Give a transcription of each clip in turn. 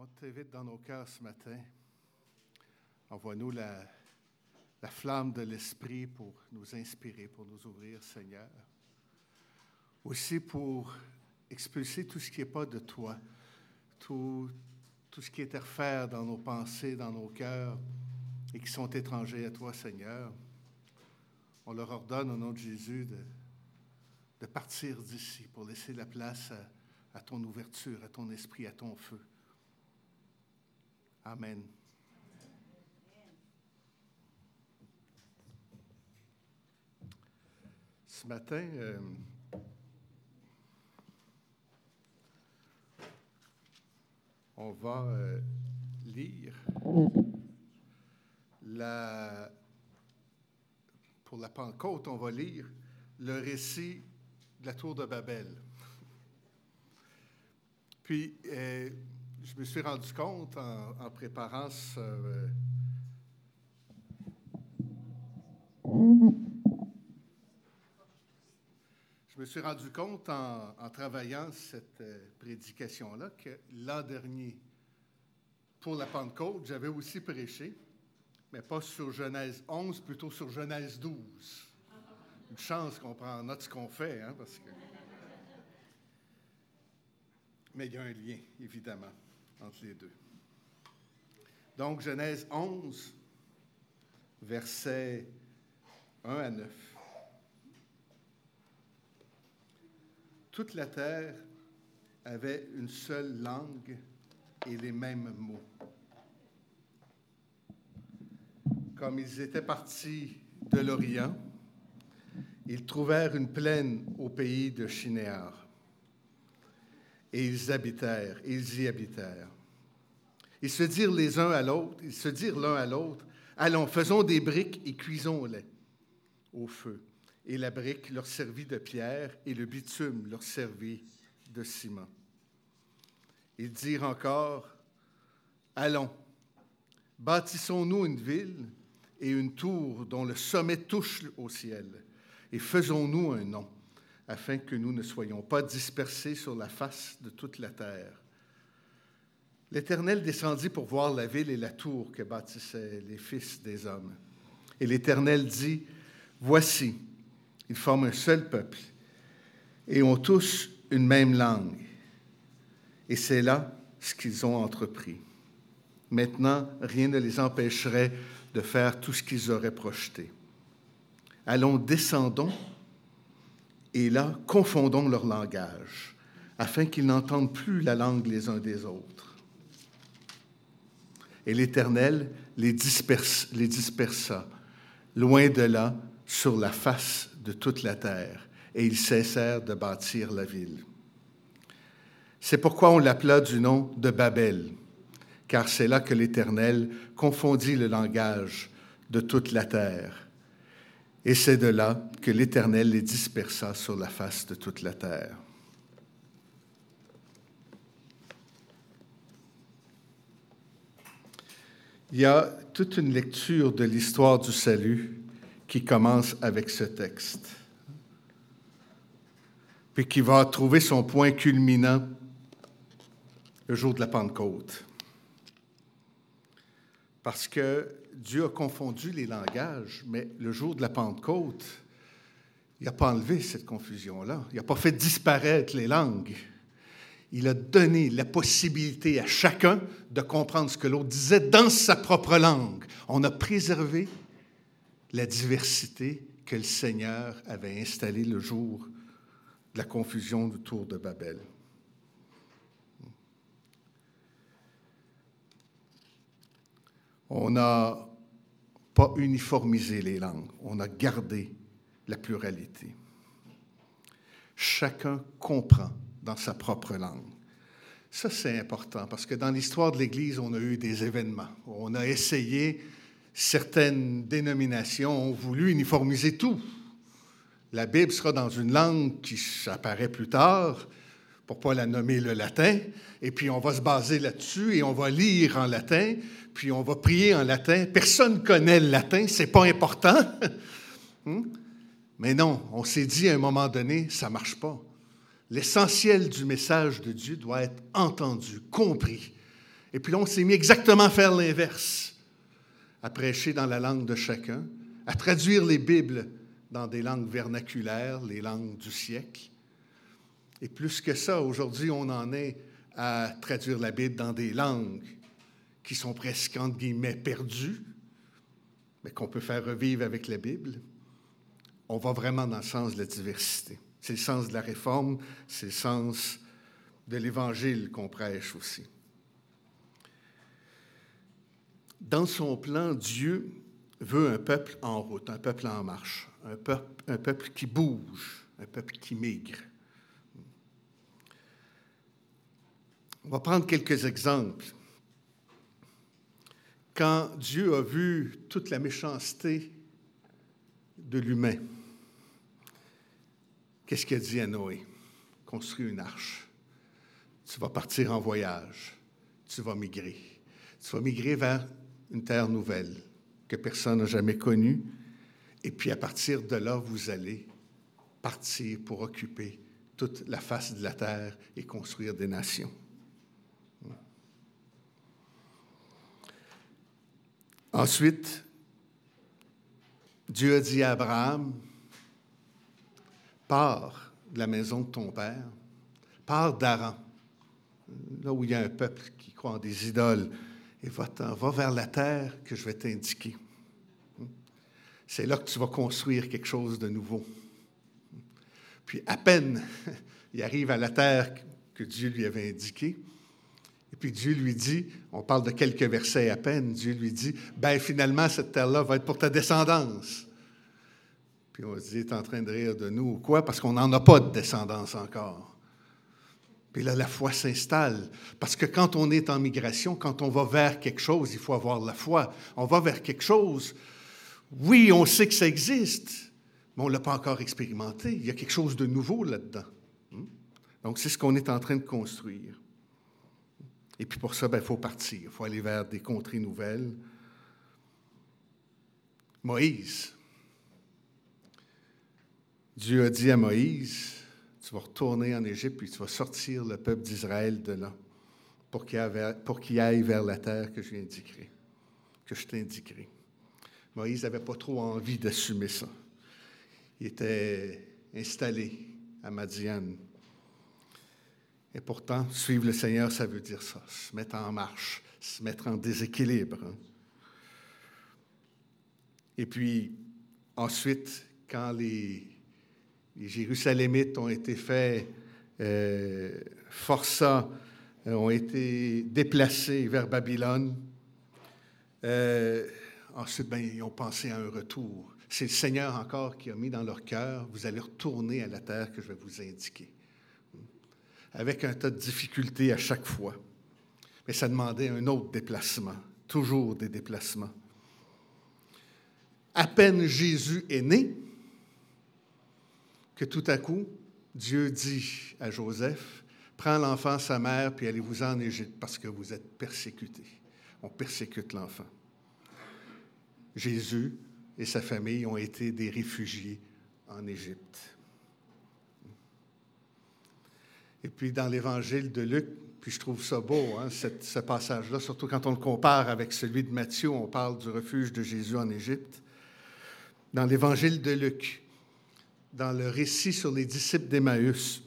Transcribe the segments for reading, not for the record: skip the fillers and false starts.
t'invite dans nos cœurs ce matin. Envoie-nous la flamme de l'Esprit pour nous inspirer, pour nous ouvrir, Seigneur. Aussi pour expulser tout ce qui n'est pas de toi, tout ce qui interfère dans nos pensées, dans nos cœurs et qui sont étrangers à toi, Seigneur. On leur ordonne au nom de Jésus de partir d'ici pour laisser la place à ton ouverture, à ton esprit, à ton feu. Amen. Ce matin, on va lire pour la Pentecôte, on va lire le récit de la tour de Babel. Puis, je me suis rendu compte en préparant Je me suis rendu compte en travaillant cette prédication-là que l'an dernier, pour la Pentecôte, j'avais aussi prêché, mais pas sur Genèse 11, plutôt sur Genèse 12. Une chance qu'on prend en note ce qu'on fait, hein, parce que... Mais il y a un lien, évidemment, entre les deux. Donc, Genèse 11, versets 1 à 9. Toute la terre avait une seule langue et les mêmes mots. Comme ils étaient partis de l'Orient, ils trouvèrent une plaine au pays de Shinéar. Et ils y habitèrent. Ils se dirent l'un à l'autre, allons, faisons des briques et cuisons-les au feu. Et la brique leur servit de pierre, et le bitume leur servit de ciment. Ils dirent encore, allons, bâtissons-nous une ville et une tour dont le sommet touche au ciel, et faisons-nous un nom, afin que nous ne soyons pas dispersés sur la face de toute la terre. L'Éternel descendit pour voir la ville et la tour que bâtissaient les fils des hommes. Et l'Éternel dit, voici, ils forment un seul peuple et ont tous une même langue. Et c'est là ce qu'ils ont entrepris. Maintenant, rien ne les empêcherait de faire tout ce qu'ils auraient projeté. Allons, descendons, et là, confondons leur langage, afin qu'ils n'entendent plus la langue les uns des autres. Et l'Éternel les dispersa, loin de là, sur la face de toute la terre, et ils cessèrent de bâtir la ville. C'est pourquoi on l'appela du nom de Babel, car c'est là que l'Éternel confondit le langage de toute la terre. Et c'est de là que l'Éternel les dispersa sur la face de toute la terre. Il y a toute une lecture de l'histoire du salut qui commence avec ce texte, puis qui va trouver son point culminant le jour de la Pentecôte. Parce que Dieu a confondu les langages, mais le jour de la Pentecôte, il n'a pas enlevé cette confusion-là. Il n'a pas fait disparaître les langues. Il a donné la possibilité à chacun de comprendre ce que l'autre disait dans sa propre langue. On a préservé la diversité que le Seigneur avait installée le jour de la confusion du tour de Babel. On n'a pas uniformisé les langues, on a gardé la pluralité. Chacun comprend dans sa propre langue. Ça, c'est important, parce que dans l'histoire de l'Église, on a eu des événements. On a essayé, certaines dénominations ont voulu uniformiser tout. La Bible sera dans une langue qui apparaît plus tard, pour ne pas la nommer le latin, et puis on va se baser là-dessus, et on va lire en latin, puis on va prier en latin. Personne ne connaît le latin, ce n'est pas important. Mais non, on s'est dit à un moment donné, ça ne marche pas. L'essentiel du message de Dieu doit être entendu, compris. Et puis là, on s'est mis exactement à faire l'inverse, à prêcher dans la langue de chacun, à traduire les Bibles dans des langues vernaculaires, les langues du siècle. Et plus que ça, aujourd'hui, on en est à traduire la Bible dans des langues qui sont presque, entre guillemets, perdues, mais qu'on peut faire revivre avec la Bible. On va vraiment dans le sens de la diversité. C'est le sens de la réforme, c'est le sens de l'Évangile qu'on prêche aussi. Dans son plan, Dieu veut un peuple en route, un peuple en marche, un peuple qui bouge, un peuple qui migre. On va prendre quelques exemples. Quand Dieu a vu toute la méchanceté de l'humain, qu'est-ce qu'il a dit à Noé? Construis une arche. Tu vas partir en voyage. Tu vas migrer. Tu vas migrer vers une terre nouvelle que personne n'a jamais connue. Et puis, à partir de là, vous allez partir pour occuper toute la face de la terre et construire des nations. Ensuite, Dieu a dit à Abraham, pars de la maison de ton père, pars d'Haran, là où il y a un peuple qui croit en des idoles, et va vers la terre que je vais t'indiquer. C'est là que tu vas construire quelque chose de nouveau. Puis à peine il arrive à la terre que Dieu lui avait indiquée, et puis Dieu lui dit, on parle de quelques versets à peine, Dieu lui dit, ben finalement cette terre-là va être pour ta descendance. Puis on se dit, il est en train de rire de nous ou quoi, parce qu'on n'en a pas de descendance encore. Puis là, la foi s'installe. Parce que quand on est en migration, quand on va vers quelque chose, il faut avoir la foi. On va vers quelque chose. Oui, on sait que ça existe, mais on ne l'a pas encore expérimenté. Il y a quelque chose de nouveau là-dedans. Donc, c'est ce qu'on est en train de construire. Et puis pour ça, il faut partir. Il faut aller vers des contrées nouvelles. Moïse. Dieu a dit à Moïse, tu vas retourner en Égypte, puis tu vas sortir le peuple d'Israël de là, pour qu'il aille vers la terre que je t'indiquerai. Moïse n'avait pas trop envie d'assumer ça. Il était installé à Madian. Et pourtant, suivre le Seigneur, ça veut dire ça, se mettre en marche, se mettre en déséquilibre. Et puis, ensuite, quand les Jérusalémites ont été faits forçats, ont été déplacés vers Babylone. Ensuite, ils ont pensé à un retour. C'est le Seigneur encore qui a mis dans leur cœur, vous allez retourner à la terre que je vais vous indiquer. Avec un tas de difficultés à chaque fois. Mais ça demandait un autre déplacement, toujours des déplacements. À peine Jésus est né, que tout à coup, Dieu dit à Joseph, « Prends l'enfant, sa mère, puis allez-vous-en en Égypte, parce que vous êtes persécutés. » On persécute l'enfant. Jésus et sa famille ont été des réfugiés en Égypte. Et puis dans l'Évangile de Luc, puis je trouve ça beau, ce passage-là, surtout quand on le compare avec celui de Matthieu, on parle du refuge de Jésus en Égypte. Dans l'Évangile de Luc, dans le récit sur les disciples d'Emmaüs,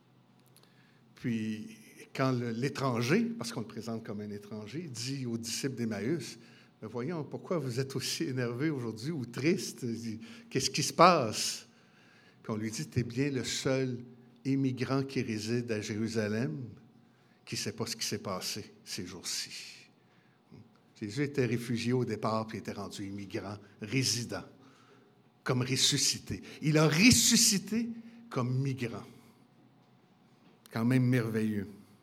puis quand l'étranger, parce qu'on le présente comme un étranger, dit aux disciples d'Emmaüs, « Voyons, pourquoi vous êtes aussi énervés aujourd'hui ou tristes? Qu'est-ce qui se passe? » Puis on lui dit, « Tu es bien le seul immigrant qui réside à Jérusalem qui ne sait pas ce qui s'est passé ces jours-ci. » Jésus était réfugié au départ, puis était rendu immigrant, résident, comme ressuscité. Il a ressuscité comme migrant. Quand même merveilleux.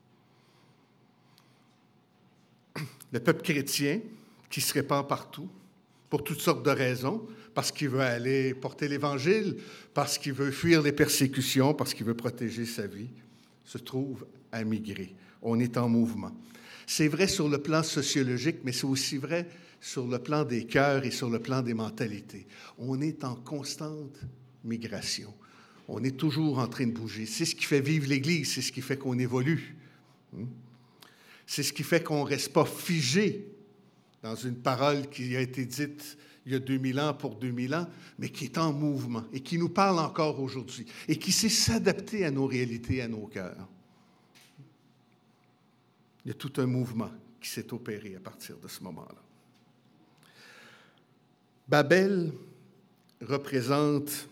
Le peuple chrétien qui se répand partout, pour toutes sortes de raisons, parce qu'il veut aller porter l'Évangile, parce qu'il veut fuir les persécutions, parce qu'il veut protéger sa vie, se trouve à migrer. On est en mouvement. C'est vrai sur le plan sociologique, mais c'est aussi vrai sur le plan des cœurs et sur le plan des mentalités. On est en constante migration. On est toujours en train de bouger. C'est ce qui fait vivre l'Église, c'est ce qui fait qu'on évolue. C'est ce qui fait qu'on ne reste pas figé dans une parole qui a été dite il y a 2000 ans pour 2000 ans, mais qui est en mouvement et qui nous parle encore aujourd'hui et qui sait s'adapter à nos réalités, à nos cœurs. Il y a tout un mouvement qui s'est opéré à partir de ce moment-là. Babel représente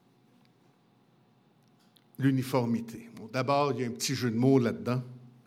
l'uniformité. Bon, d'abord, il y a un petit jeu de mots là-dedans,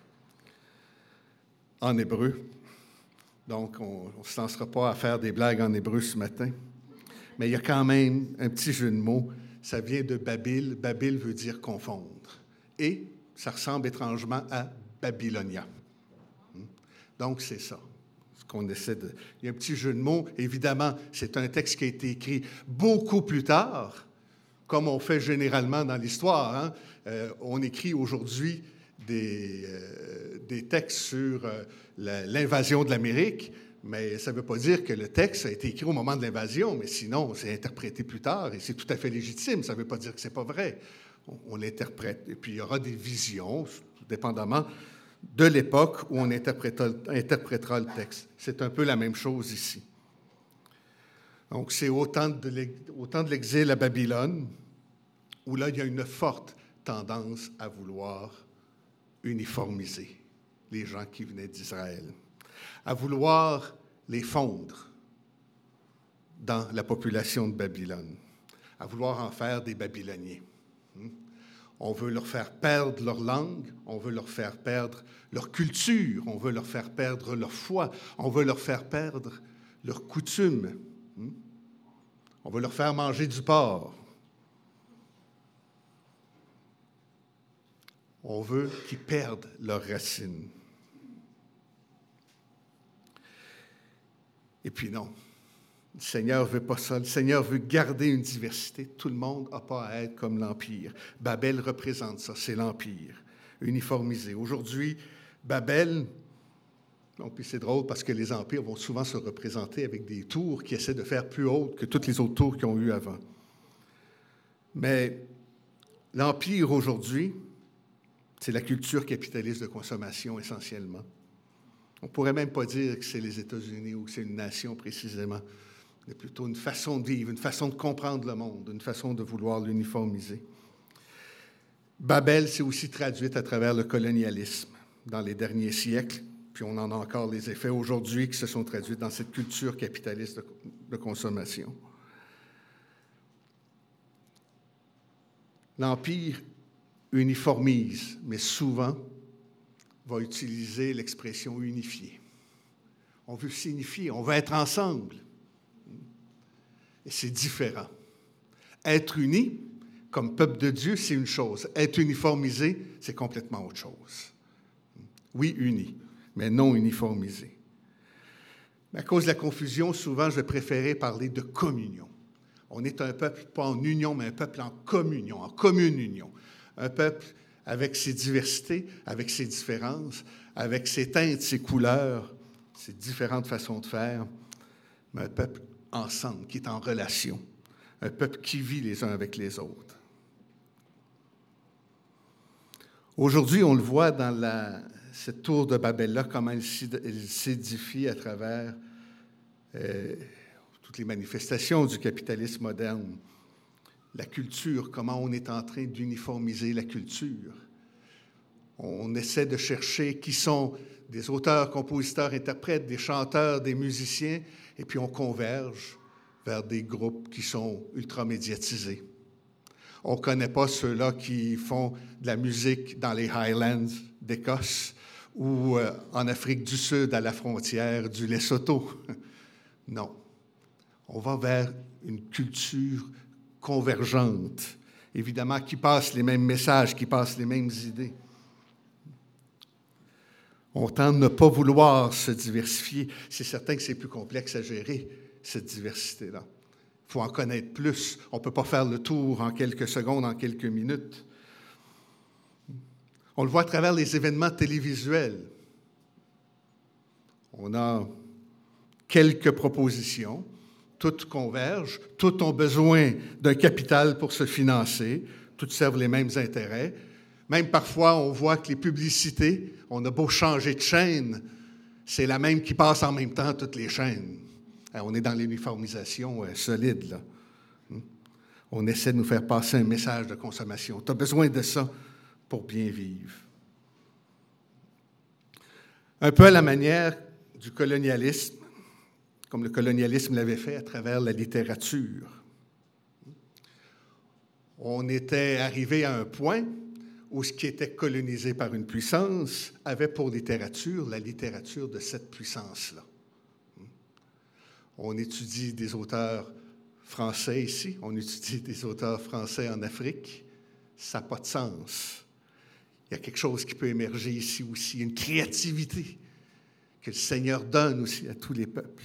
en hébreu. Donc, on ne se lancera pas à faire des blagues en hébreu ce matin. Mais il y a quand même un petit jeu de mots. Ça vient de Babil. Babil veut dire confondre. Et ça ressemble étrangement à Babylonia. Donc, c'est ça. Ce qu'on essaie de... Il y a un petit jeu de mots. Évidemment, c'est un texte qui a été écrit beaucoup plus tard, comme on fait généralement dans l'histoire. Hein? On écrit aujourd'hui des textes sur l'invasion de l'Amérique, mais ça ne veut pas dire que le texte a été écrit au moment de l'invasion, mais sinon, c'est interprété plus tard, et c'est tout à fait légitime. Ça ne veut pas dire que ce n'est pas vrai. On l'interprète. Et puis, il y aura des visions, dépendamment de l'époque où on interprétera le texte. C'est un peu la même chose ici. Donc, c'est au temps de l'exil à Babylone, où là, il y a une forte tendance à vouloir uniformiser les gens qui venaient d'Israël, à vouloir les fondre dans la population de Babylone, à vouloir en faire des Babyloniens. On veut leur faire perdre leur langue, on veut leur faire perdre leur culture, on veut leur faire perdre leur foi, on veut leur faire perdre leurs coutumes. On veut leur faire manger du porc. On veut qu'ils perdent leurs racines. Et puis non, le Seigneur ne veut pas ça. Le Seigneur veut garder une diversité. Tout le monde n'a pas à être comme l'Empire. Babel représente ça, c'est l'Empire, uniformisé. Aujourd'hui, Babel, donc, puis c'est drôle parce que les empires vont souvent se représenter avec des tours qui essaient de faire plus hautes que toutes les autres tours qu'ils ont eues avant. Mais l'Empire aujourd'hui, c'est la culture capitaliste de consommation essentiellement. On ne pourrait même pas dire que c'est les États-Unis ou que c'est une nation précisément. C'est plutôt une façon de vivre, une façon de comprendre le monde, une façon de vouloir l'uniformiser. Babel s'est aussi traduite à travers le colonialisme dans les derniers siècles, puis on en a encore les effets aujourd'hui qui se sont traduits dans cette culture capitaliste de consommation. L'Empire uniformise, mais souvent va utiliser l'expression unifier. On veut s'unifier, on veut être ensemble. Et c'est différent. Être uni, comme peuple de Dieu, c'est une chose. Être uniformisé, c'est complètement autre chose. Oui, uni, mais non uniformisé. Mais à cause de la confusion, souvent, je préférais parler de communion. On est un peuple, pas en union, mais un peuple en communion, en commune union. Un peuple avec ses diversités, avec ses différences, avec ses teintes, ses couleurs, ses différentes façons de faire, mais un peuple ensemble, qui est en relation, un peuple qui vit les uns avec les autres. Aujourd'hui, on le voit dans cette tour de Babel-là, comment elle s'édifie à travers toutes les manifestations du capitalisme moderne. La culture, comment on est en train d'uniformiser la culture. On essaie de chercher qui sont des auteurs, compositeurs, interprètes, des chanteurs, des musiciens, et puis on converge vers des groupes qui sont ultra-médiatisés. On ne connaît pas ceux-là qui font de la musique dans les Highlands d'Écosse ou en Afrique du Sud, à la frontière du Lesotho. Non. On va vers une culture convergente, évidemment, qui passe les mêmes messages, qui passe les mêmes idées. On tente de ne pas vouloir se diversifier. C'est certain que c'est plus complexe à gérer, cette diversité-là. Il faut en connaître plus. On ne peut pas faire le tour en quelques secondes, en quelques minutes. On le voit à travers les événements télévisuels. On a quelques propositions. Toutes convergent, toutes ont besoin d'un capital pour se financer, toutes servent les mêmes intérêts, Même parfois, on voit que les publicités, on a beau changer de chaîne, c'est la même qui passe en même temps toutes les chaînes. On est dans l'uniformisation solide, là. On essaie de nous faire passer un message de consommation. Tu as besoin de ça pour bien vivre. Un peu à la manière du colonialisme, comme le colonialisme l'avait fait à travers la littérature. On était arrivé à un point où ce qui était colonisé par une puissance avait pour littérature la littérature de cette puissance-là. On étudie des auteurs français ici, on étudie des auteurs français en Afrique, ça n'a pas de sens. Il y a quelque chose qui peut émerger ici aussi, une créativité que le Seigneur donne aussi à tous les peuples.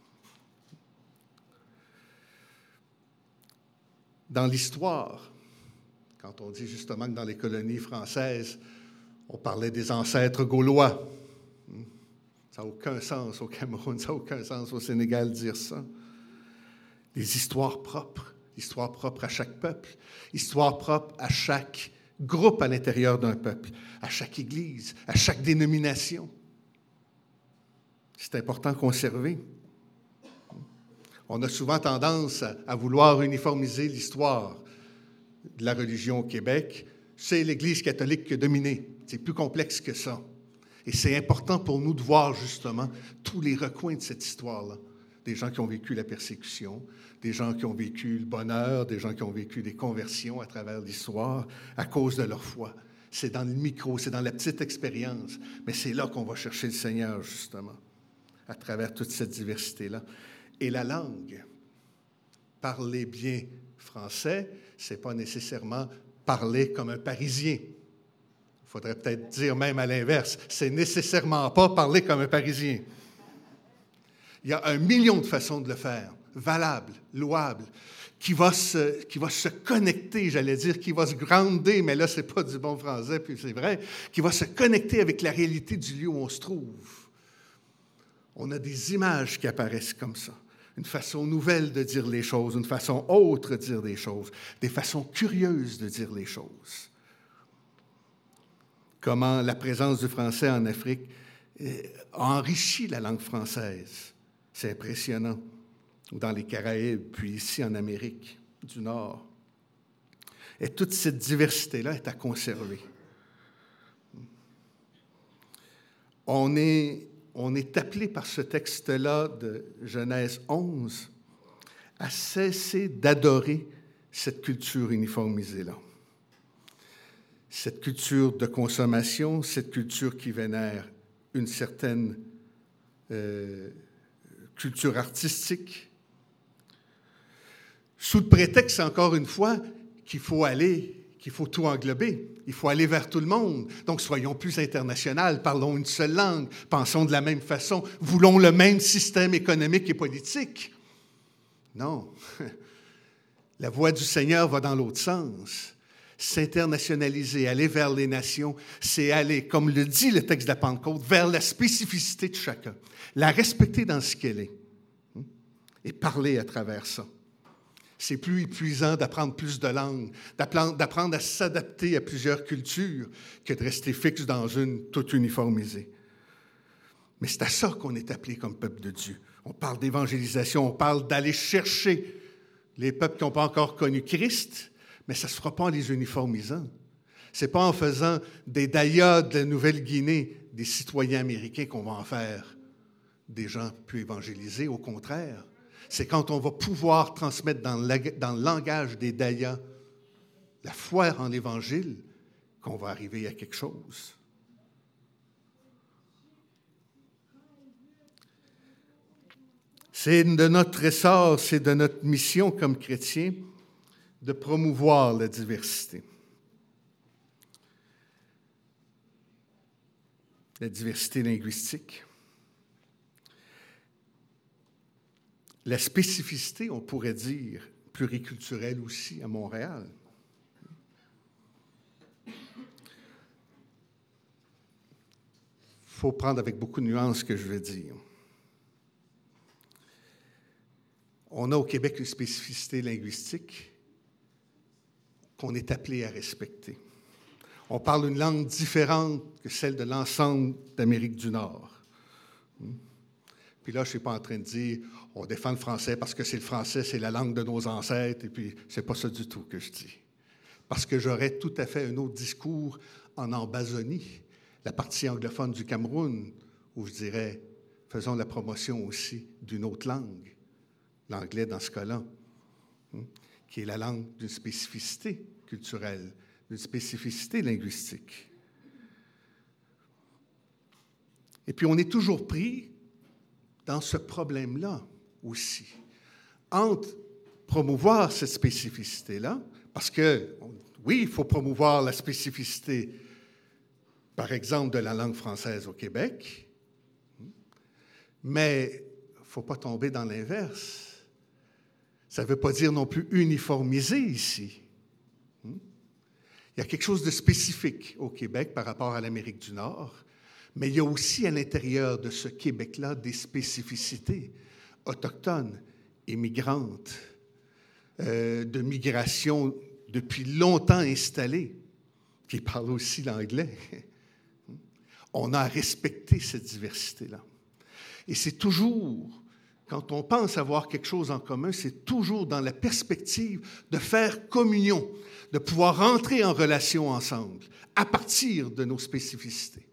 Dans l'histoire, quand on dit justement que dans les colonies françaises, on parlait des ancêtres gaulois, ça n'a aucun sens au Cameroun, ça n'a aucun sens au Sénégal de dire ça. Des histoires propres à chaque peuple, histoires propres à chaque groupe à l'intérieur d'un peuple, à chaque église, à chaque dénomination. C'est important de conserver. On a souvent tendance à vouloir uniformiser l'histoire de la religion au Québec. C'est l'Église catholique qui a dominé. C'est plus complexe que ça. Et c'est important pour nous de voir justement tous les recoins de cette histoire-là. Des gens qui ont vécu la persécution, des gens qui ont vécu le bonheur, des gens qui ont vécu des conversions à travers l'histoire à cause de leur foi. C'est dans le micro, c'est dans la petite expérience, mais c'est là qu'on va chercher le Seigneur, justement, à travers toute cette diversité-là. Et la langue, parler bien français, ce n'est pas nécessairement parler comme un Parisien. Il faudrait peut-être dire même à l'inverse, c'est nécessairement pas parler comme un Parisien. Il y a 1 million de façons de le faire, valables, louables, qui va se connecter, j'allais dire, qui va se grounder, mais là, ce n'est pas du bon français, puis c'est vrai, qui va se connecter avec la réalité du lieu où on se trouve. On a des images qui apparaissent comme ça, une façon nouvelle de dire les choses, une façon autre de dire des choses, des façons curieuses de dire les choses. Comment la présence du français en Afrique a enrichi la langue française. C'est impressionnant. Dans les Caraïbes, puis ici en Amérique du Nord. Et toute cette diversité-là est à conserver. On est appelé par ce texte-là de Genèse 11 à cesser d'adorer cette culture uniformisée-là. Cette culture de consommation, cette culture qui vénère une certaine culture artistique, sous le prétexte, encore une fois, qu'il faut tout englober. Il faut aller vers tout le monde. Donc, soyons plus internationaux, parlons une seule langue, pensons de la même façon, voulons le même système économique et politique. Non. La voie du Seigneur va dans l'autre sens. S'internationaliser, aller vers les nations, c'est aller, comme le dit le texte de la Pentecôte, vers la spécificité de chacun, la respecter dans ce qu'elle est et parler à travers ça. C'est plus épuisant d'apprendre plus de langues, d'apprendre à s'adapter à plusieurs cultures que de rester fixe dans une toute uniformisée. Mais c'est à ça qu'on est appelé comme peuple de Dieu. On parle d'évangélisation, on parle d'aller chercher les peuples qui n'ont pas encore connu Christ, mais ça ne se fera pas en les uniformisant. Ce n'est pas en faisant des Dayas de la Nouvelle-Guinée des citoyens américains qu'on va en faire des gens plus évangélisés, au contraire. C'est quand on va pouvoir transmettre dans le langage des Dayas la foi en l'Évangile qu'on va arriver à quelque chose. C'est de notre essor, c'est de notre mission comme chrétiens de promouvoir la diversité. La diversité linguistique. La spécificité, on pourrait dire, pluriculturelle aussi à Montréal. Il faut prendre avec beaucoup de nuances ce que je veux dire. On a au Québec une spécificité linguistique qu'on est appelé à respecter. On parle une langue différente que celle de l'ensemble d'Amérique du Nord. Puis là, je ne suis pas en train de dire on défend le français parce que c'est le français, c'est la langue de nos ancêtres, et puis c'est pas ça du tout que je dis. Parce que j'aurais tout à fait un autre discours en Ambazonie, la partie anglophone du Cameroun, où je dirais faisons la promotion aussi d'une autre langue, l'anglais dans ce cas-là, qui est la langue d'une spécificité culturelle, d'une spécificité linguistique. Et puis on est toujours pris dans ce problème-là aussi, entre promouvoir cette spécificité-là, parce que, oui, il faut promouvoir la spécificité, par exemple, de la langue française au Québec, mais il ne faut pas tomber dans l'inverse. Ça ne veut pas dire non plus uniformiser ici. Il y a quelque chose de spécifique au Québec par rapport à l'Amérique du Nord, mais il y a aussi à l'intérieur de ce Québec-là des spécificités autochtones, immigrantes, de migration depuis longtemps installée, qui parlent aussi l'anglais. On a à respecter cette diversité-là. Et c'est toujours, quand on pense avoir quelque chose en commun, c'est toujours dans la perspective de faire communion, de pouvoir entrer en relation ensemble à partir de nos spécificités.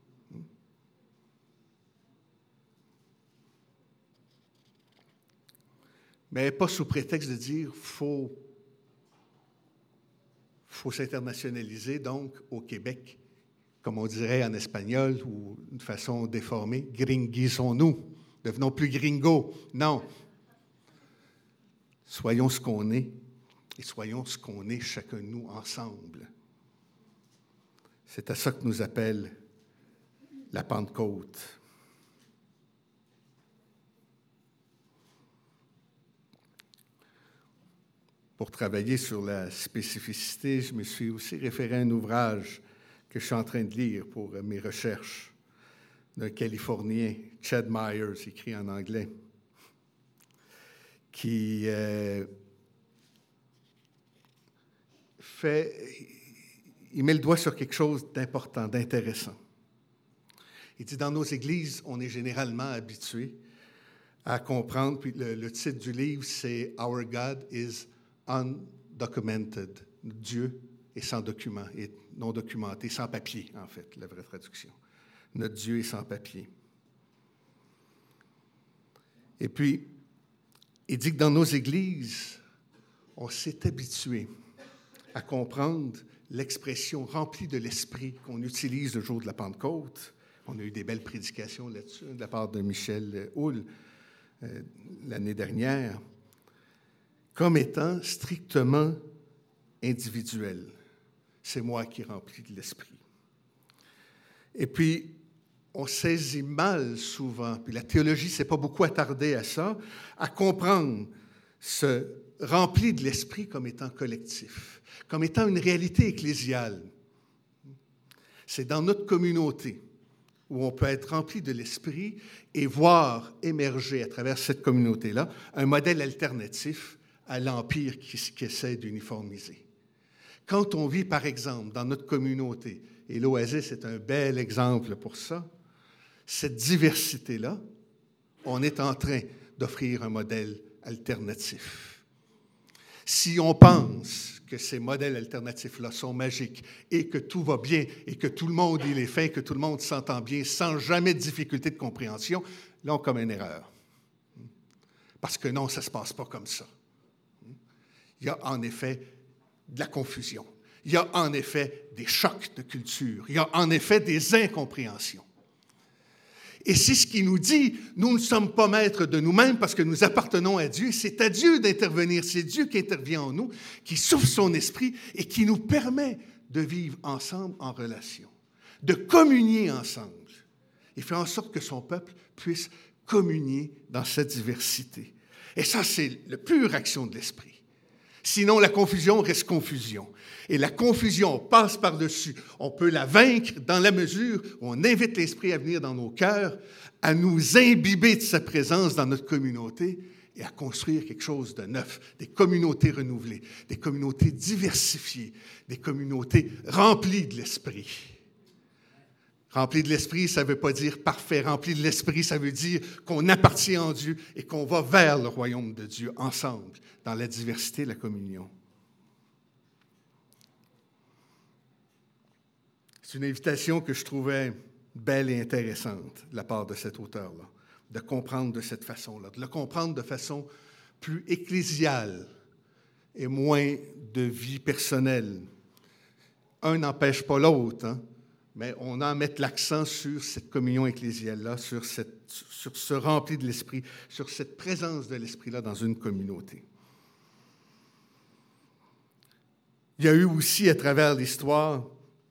Mais pas sous prétexte de dire faut s'internationaliser, donc au Québec, comme on dirait en espagnol ou d'une façon déformée, gringuisons-nous, devenons plus gringos. Non. Soyons ce qu'on est et soyons ce qu'on est chacun de nous ensemble. C'est à ça que nous appelle la Pentecôte. Pour travailler sur la spécificité, je me suis aussi référé à un ouvrage que je suis en train de lire pour mes recherches d'un Californien, Chad Myers, écrit en anglais, qui il met le doigt sur quelque chose d'important, d'intéressant. Il dit, dans nos églises, on est généralement habitué à comprendre, puis le titre du livre, c'est « Our God is undocumented ». Dieu est sans document, est non documenté, sans papier, en fait, la vraie traduction. Notre Dieu est sans papier. Et puis, il dit que dans nos églises, on s'est habitué à comprendre l'expression remplie de l'esprit qu'on utilise le jour de la Pentecôte. On a eu des belles prédications là-dessus de la part de Michel Houle l'année dernière, comme étant strictement individuel. C'est moi qui remplis de l'esprit. Et puis, on saisit mal souvent, puis la théologie ne s'est pas beaucoup attardée à ça, à comprendre ce rempli de l'esprit comme étant collectif, comme étant une réalité ecclésiale. C'est dans notre communauté où on peut être rempli de l'esprit et voir émerger à travers cette communauté-là un modèle alternatif à l'empire qui essaie d'uniformiser. Quand on vit, par exemple, dans notre communauté, et l'Oasis est un bel exemple pour ça, cette diversité-là, on est en train d'offrir un modèle alternatif. Si on pense que ces modèles alternatifs-là sont magiques et que tout va bien et que tout le monde y est fin, que tout le monde s'entend bien sans jamais de difficulté de compréhension, là, on commet une erreur. Parce que non, ça ne se passe pas comme ça. Il y a en effet de la confusion. Il y a en effet des chocs de culture. Il y a en effet des incompréhensions. Et c'est ce qui nous dit, nous ne sommes pas maîtres de nous-mêmes parce que nous appartenons à Dieu. C'est à Dieu d'intervenir. C'est Dieu qui intervient en nous, qui souffle son esprit et qui nous permet de vivre ensemble en relation, de communier ensemble. Il fait en sorte que son peuple puisse communier dans cette diversité. Et ça, c'est la pure action de l'esprit. Sinon, la confusion reste confusion. Et la confusion passe par-dessus. On peut la vaincre dans la mesure où on invite l'Esprit à venir dans nos cœurs, à nous imbiber de sa présence dans notre communauté et à construire quelque chose de neuf, des communautés renouvelées, des communautés diversifiées, des communautés remplies de l'Esprit. Rempli de l'Esprit, ça ne veut pas dire parfait. Rempli de l'Esprit, ça veut dire qu'on appartient en Dieu et qu'on va vers le royaume de Dieu ensemble, dans la diversité, la communion. C'est une invitation que je trouvais belle et intéressante de la part de cet auteur-là, de comprendre de cette façon-là, de le comprendre de façon plus ecclésiale et moins de vie personnelle. Un n'empêche pas l'autre, hein? Mais on en met l'accent sur cette communion ecclésiale-là, sur ce rempli de l'Esprit, sur cette présence de l'Esprit-là dans une communauté. Il y a eu aussi, à travers l'histoire,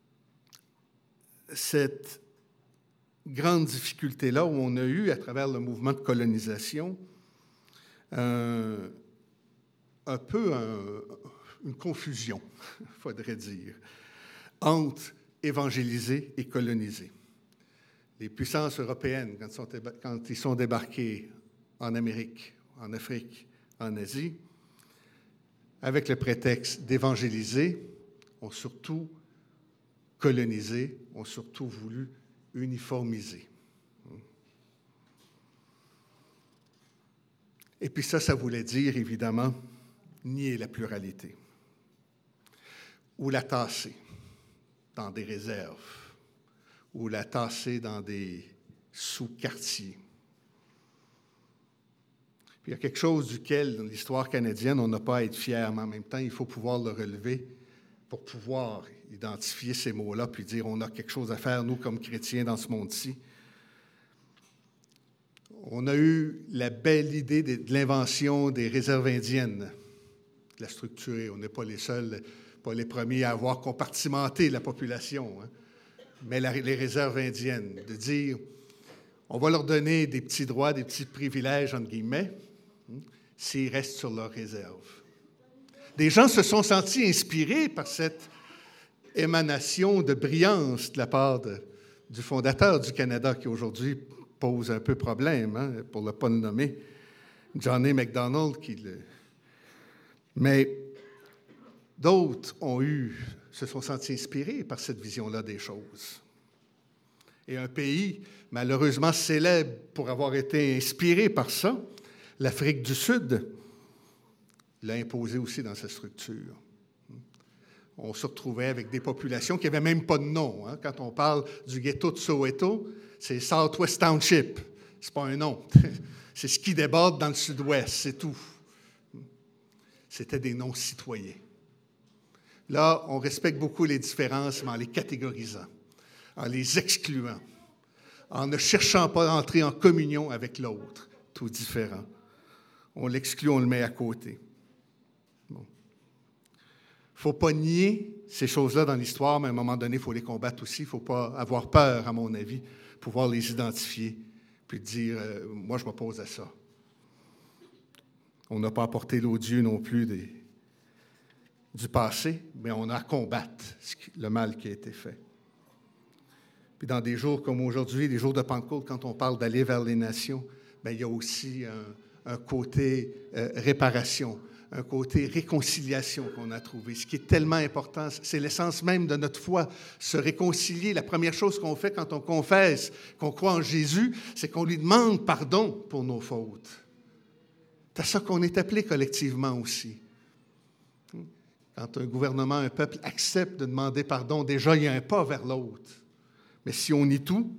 cette grande difficulté-là où on a eu, à travers le mouvement de colonisation, un peu une confusion, il faudrait dire, entre évangéliser et coloniser. Les puissances européennes, quand ils sont débarqués en Amérique, en Afrique, en Asie, avec le prétexte d'évangéliser, ont surtout colonisé, ont surtout voulu uniformiser. Et puis ça voulait dire, évidemment, nier la pluralité ou la tasser dans des réserves ou la tasser dans des sous-quartiers. Puis il y a quelque chose duquel, dans l'histoire canadienne, on n'a pas à être fier, mais en même temps, il faut pouvoir le relever pour pouvoir identifier ces mots-là puis dire on a quelque chose à faire, nous, comme chrétiens, dans ce monde-ci. On a eu la belle idée de l'invention des réserves indiennes, de la structurer. On n'est pas les seuls, pas les premiers à avoir compartimenté la population, hein. Mais les réserves indiennes, de dire, on va leur donner des petits droits, des petits privilèges, entre guillemets, s'ils restent sur leur réserve. Des gens se sont sentis inspirés par cette émanation de brillance de la part du fondateur du Canada, qui aujourd'hui pose un peu problème, hein, pour ne pas le nommer, John A. Macdonald. Mais d'autres se sont sentis inspirés par cette vision-là des choses. Et un pays, malheureusement célèbre pour avoir été inspiré par ça, l'Afrique du Sud, l'a imposé aussi dans sa structure. On se retrouvait avec des populations qui n'avaient même pas de nom. Hein. Quand on parle du ghetto de Soweto, c'est Southwest Township. Ce n'est pas un nom. C'est ce qui déborde dans le sud-ouest, c'est tout. C'était des noms citoyens. Là, on respecte beaucoup les différences, mais en les catégorisant, en les excluant, en ne cherchant pas à entrer en communion avec l'autre, tout différent. On l'exclut, on le met à côté. Bon. Il ne faut pas nier ces choses-là dans l'histoire, mais à un moment donné, il faut les combattre aussi. Il ne faut pas avoir peur, à mon avis, pouvoir les identifier, puis dire moi, je m'oppose à ça. On n'a pas apporté l'odieux non plus du passé, mais on a à combattre le mal qui a été fait. Puis dans des jours comme aujourd'hui, les jours de Pentecôte, quand on parle d'aller vers les nations, bien, il y a aussi un côté réparation, un côté réconciliation qu'on a trouvé. Ce qui est tellement important, c'est l'essence même de notre foi, se réconcilier. La première chose qu'on fait quand on confesse qu'on croit en Jésus, c'est qu'on lui demande pardon pour nos fautes. C'est à ça qu'on est appelé collectivement aussi. Quand un gouvernement, un peuple accepte de demander pardon, déjà, il y a un pas vers l'autre. Mais si on nie tout,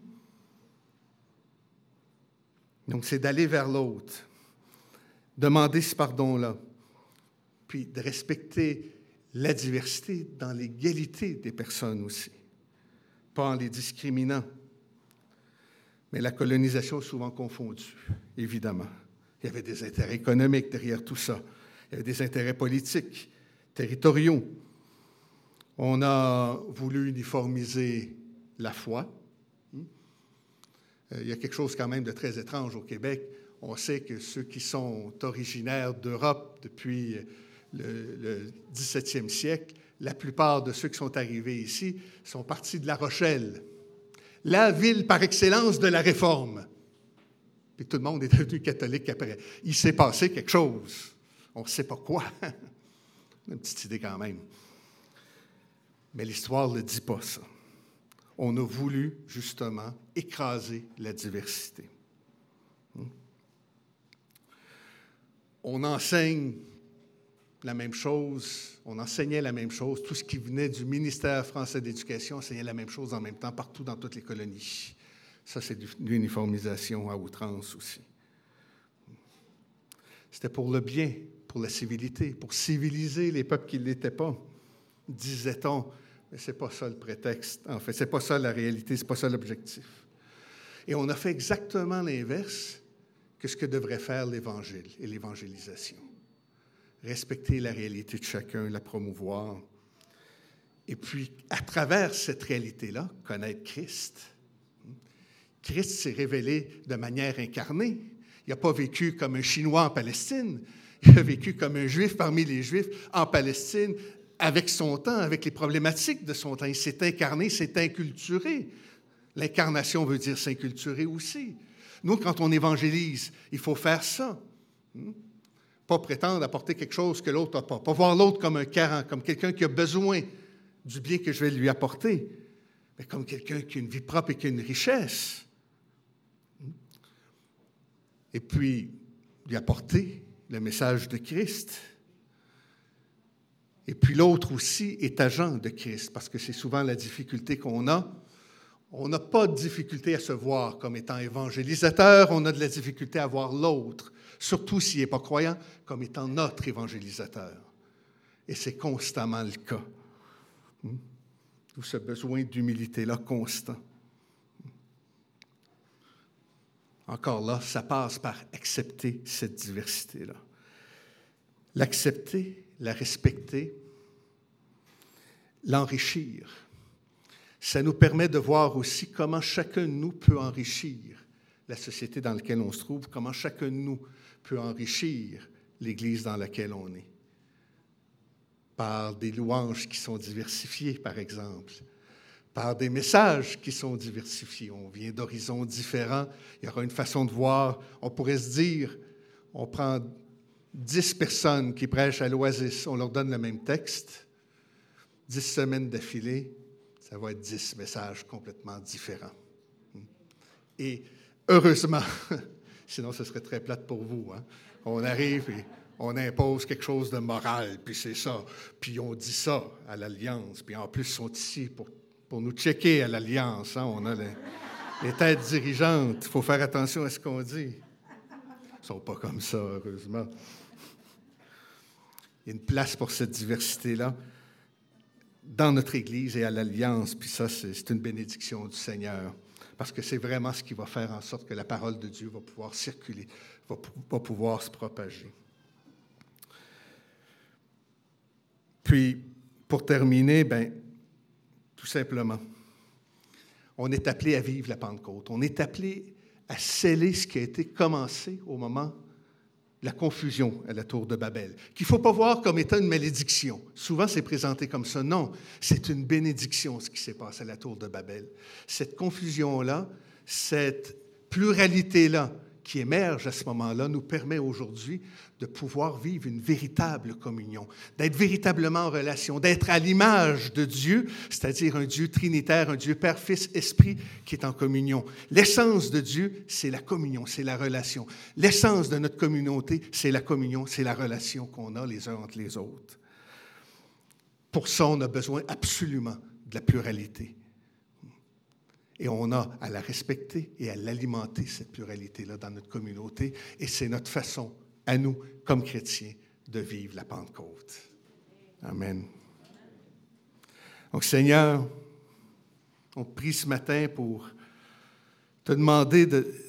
donc c'est d'aller vers l'autre, demander ce pardon-là, puis de respecter la diversité dans l'égalité des personnes aussi, pas en les discriminant. Mais la colonisation est souvent confondue, évidemment. Il y avait des intérêts économiques derrière tout ça. Il y avait des intérêts politiques, territoriaux. On a voulu uniformiser la foi. Il y a quelque chose quand même de très étrange au Québec. On sait que ceux qui sont originaires d'Europe depuis le 17e siècle, la plupart de ceux qui sont arrivés ici sont partis de La Rochelle, la ville par excellence de la Réforme. puis tout le monde est devenu catholique après. Il s'est passé quelque chose. On ne sait pas quoi. Une petite idée quand même. Mais l'histoire ne dit pas ça. On a voulu, justement, écraser la diversité. On enseigne la même chose, on enseignait la même chose. Tout ce qui venait du ministère français d'Éducation enseignait la même chose en même temps, partout dans toutes les colonies. Ça, c'est de l'uniformisation à outrance aussi. C'était pour le bien, pour la civilité, pour civiliser les peuples qui ne l'étaient pas, disait-on. Mais ce n'est pas ça le prétexte. En fait, ce n'est pas ça la réalité, ce n'est pas ça l'objectif. Et on a fait exactement l'inverse que ce que devrait faire l'Évangile et l'évangélisation. Respecter la réalité de chacun, la promouvoir. Et puis, à travers cette réalité-là, connaître Christ. Christ s'est révélé de manière incarnée. Il n'a pas vécu comme un Chinois en Palestine. Il a vécu comme un Juif parmi les Juifs en Palestine, avec son temps, avec les problématiques de son temps. Il s'est incarné, s'est inculturé. L'incarnation veut dire s'inculturer aussi. Nous, quand on évangélise, il faut faire ça. Pas prétendre apporter quelque chose que l'autre n'a pas. Pas voir l'autre comme un carent, comme quelqu'un qui a besoin du bien que je vais lui apporter, mais comme quelqu'un qui a une vie propre et qui a une richesse. Et puis, lui apporter le message de Christ. Et puis l'autre aussi est agent de Christ, parce que c'est souvent la difficulté qu'on a. On n'a pas de difficulté à se voir comme étant évangélisateur, on a de la difficulté à voir l'autre, surtout s'il n'est pas croyant, comme étant notre évangélisateur. Et c'est constamment le cas. Tout ce besoin d'humilité-là constant. Encore là, ça passe par accepter cette diversité-là. L'accepter, la respecter, l'enrichir. Ça nous permet de voir aussi comment chacun de nous peut enrichir la société dans laquelle on se trouve, comment chacun de nous peut enrichir l'Église dans laquelle on est. Par des louanges qui sont diversifiées, par exemple, par des messages qui sont diversifiés. On vient d'horizons différents, il y aura une façon de voir. On pourrait se dire, on prend 10 personnes qui prêchent à l'Oasis, on leur donne le même texte, 10 semaines d'affilée, ça va être 10 messages complètement différents. Et heureusement, sinon ce serait très plate pour vous, hein? On arrive et on impose quelque chose de moral, puis c'est ça. Puis on dit ça à l'Alliance, puis en plus ils sont ici pour nous checker à l'Alliance. Hein? On a les têtes dirigeantes, il faut faire attention à ce qu'on dit. Ils ne sont pas comme ça, heureusement. Il y a une place pour cette diversité-là dans notre Église et à l'Alliance, puis ça, c'est une bénédiction du Seigneur, parce que c'est vraiment ce qui va faire en sorte que la parole de Dieu va pouvoir circuler, va pouvoir se propager. Puis, pour terminer, tout simplement, on est appelé à vivre la Pentecôte. On est appelé à sceller ce qui a été commencé au moment de la confusion à la tour de Babel, qu'il ne faut pas voir comme étant une malédiction. Souvent, c'est présenté comme ça. Non, c'est une bénédiction, ce qui s'est passé à la tour de Babel. Cette confusion-là, cette pluralité-là qui émerge à ce moment-là nous permet aujourd'hui de pouvoir vivre une véritable communion, d'être véritablement en relation, d'être à l'image de Dieu, c'est-à-dire un Dieu trinitaire, un Dieu Père, Fils, Esprit qui est en communion. L'essence de Dieu, c'est la communion, c'est la relation. L'essence de notre communauté, c'est la communion, c'est la relation qu'on a les uns entre les autres. Pour ça, on a besoin absolument de la pluralité. Et on a à la respecter et à l'alimenter, cette pluralité-là, dans notre communauté. Et c'est notre façon, à nous, comme chrétiens, de vivre la Pentecôte. Amen. Donc, Seigneur, on te prie ce matin pour te demander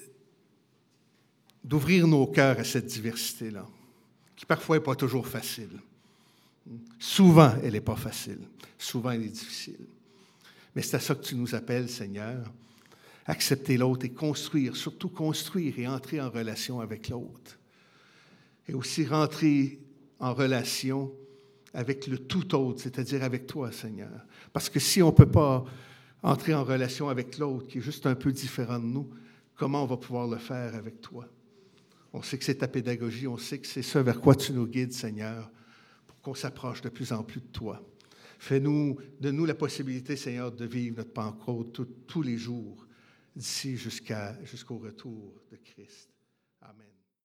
d'ouvrir nos cœurs à cette diversité-là, qui parfois n'est pas toujours facile. Souvent, elle n'est pas facile. Souvent, elle est difficile. Mais c'est à ça que tu nous appelles, Seigneur, accepter l'autre et construire, surtout construire et entrer en relation avec l'autre. Et aussi rentrer en relation avec le tout autre, c'est-à-dire avec toi, Seigneur. Parce que si on ne peut pas entrer en relation avec l'autre, qui est juste un peu différent de nous, comment on va pouvoir le faire avec toi. On sait que c'est ta pédagogie, on sait que c'est ce vers quoi tu nous guides, Seigneur, pour qu'on s'approche de plus en plus de toi. Donne-nous la possibilité, Seigneur, de vivre notre Pentecôte tous les jours, d'ici jusqu'au retour de Christ. Amen.